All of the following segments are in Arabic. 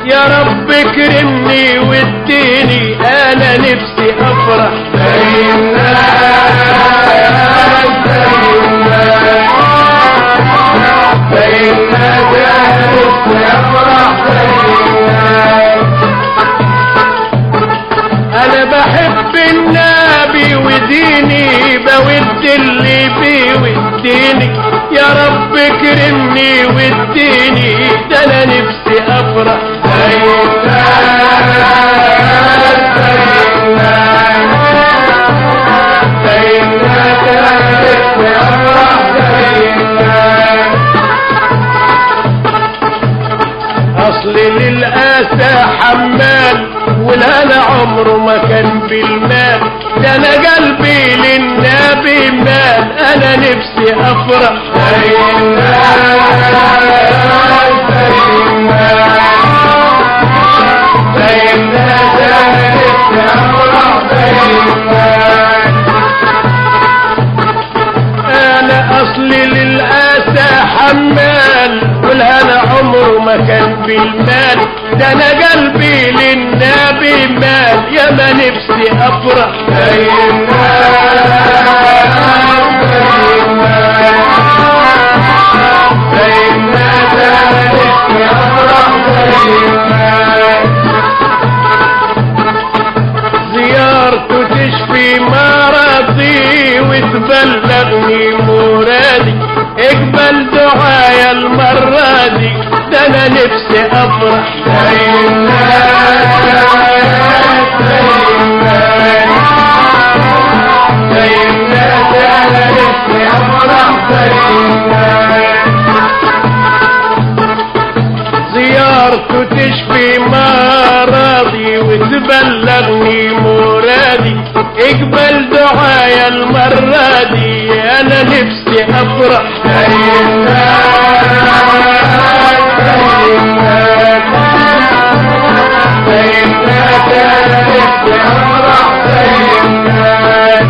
يا رب اكرمني واديني انا نفسي افرح زي الناس زي الناس انا نفسي افرح زي الناس. انا بحب النبي وديني بود اللي بيه وديني يا رب اكرمني واديني ده انا نفسي افرح زي الناس زي الناس انا نفسي افرح زي الناس. اصل للاسى حمال والهنا عمره ما كان بالمال ده انا قلبي للنبي مال انا نفسي افرح زي الناس زي الناس زي الناس انا نفسي افرح زي الناس. انا اصلي للاسى حمال والهنا عمره ما كان بالمال ده انا قلبي للنبي مال يا ما نفسي افرح زي الناس زي الناس انا نفسي افرح زي الناس. زيارته تشفي مرضي وتبلغني مرادي اقبل دعايا المرة دي ده انا نفسي افرح زي الناس زي الناس زي الناس انا نفسي افرح زي الناس. زيارته تشفي مرضي وتبلغني مرادي اقبل دعايا المرة دي انا نفسي افرح زي الناس زي الناس زي الناس انا نفسي افرح زي الناس.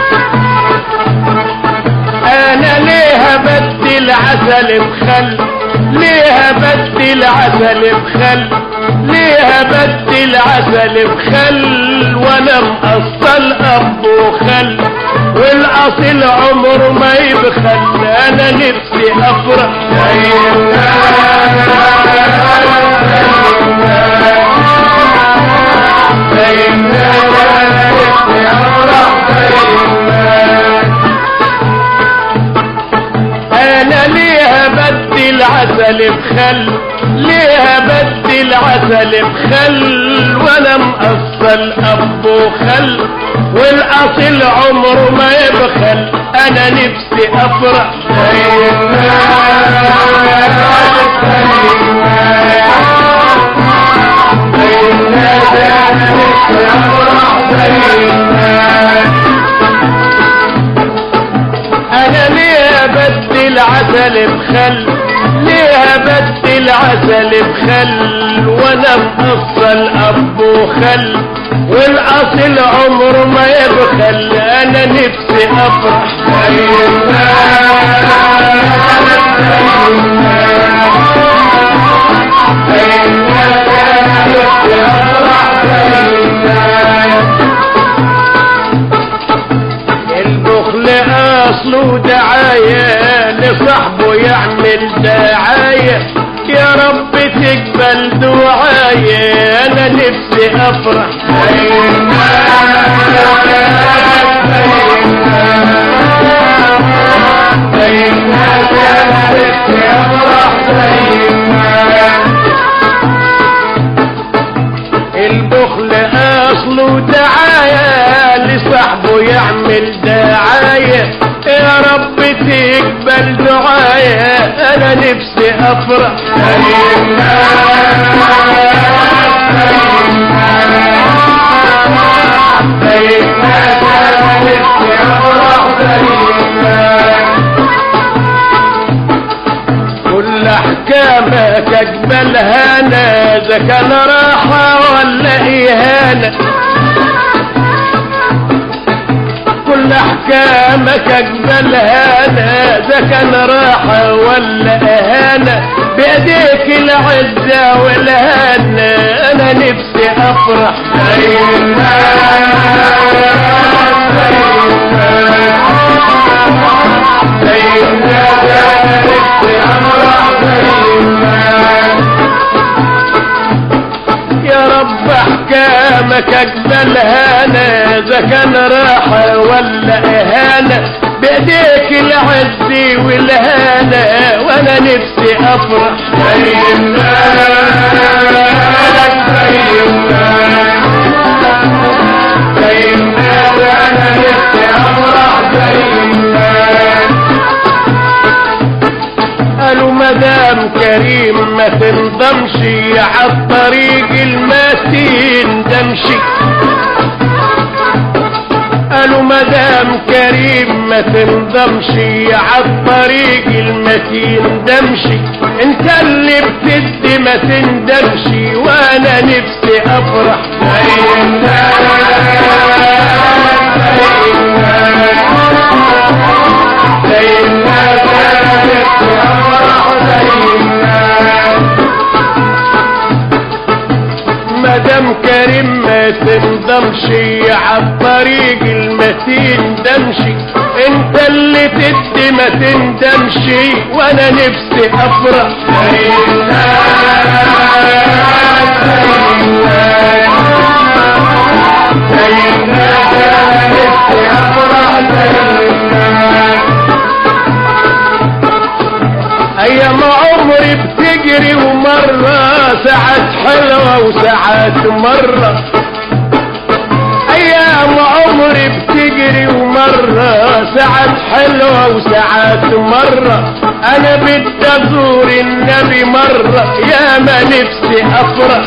انا ليه بدل عسل بخل ليه بدل عسل بخل ليه بدل عسل بخل وانا مقصل اب وخل والاصل عمره ما يبخل انا نفسي افرح زي الناس زي الناس انا نفسي افرح زي الناس. انا ليه بدل عسل بخل ليه بدل عسل بخل وانا مقصل اب وخل والاصل عمره ما يبخل انا نفسي افرح زي الناس زي الناس انا نفسي افرح زي الناس. انا ليه بدل عسل بخل ليه بدل عسل بخل وانا مقصل اب وخل والاصل عمره ما يبخل انا نفسي افرح زي الناس زي الناس انا نفسي افرح زي الناس. البخل اصله دعاية لصاحبه يعمل دعاية يا رب تقبل دعاية انا نفسي افرح زي الناس زي الناس انا نفسي افرح زي الناس. البخل اصله دعاية لصاحبه يعمل دعاية يا رب تقبل دعاية انا نفسي افرح زي الناس زي الناس انا نفسي افرح زي الناس. كل احكامك اقبلها انا اذا كان راحة ولا اهانة كل احكامك اقبلها انا اذا كان راحة ولا اهانة بيديك العزة والهنا انا نفسي افرح زي يا رب احكامك اقبلها انا اذا كان راحة ولا اهانة بيديك العز والهنا وانا نفسي افرح زي انا نفسي افرح زي قالوا مدام كريم ما تنضمش عالطريق المتين دمشي قالوا مدام كريم ما تنضمش عالطريق المتين دمشي انت اللي بتدي ما تندمش وانا نفسي افرح زي مدام كريم ما تنضمش عالطريق المتين دمشي انت اللي تدي ما تندمش وانا نفسي افرح ايام عمري بتجري ومرة ساعات حلوة وساعات مرة ايام عمري بتجري ومرة ساعات حلوة وساعات مرة انا بدي ازور النبي مرة يا ما نفسي افرح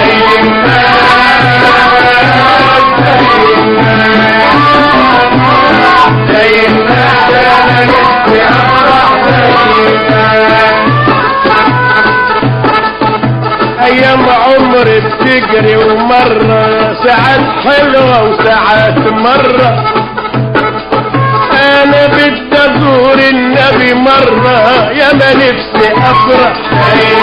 ايام عمري بتجري ومرة ساعات حلوة وساعات مرة انا بدي ازور النبي مرة يا ما نفسي افرح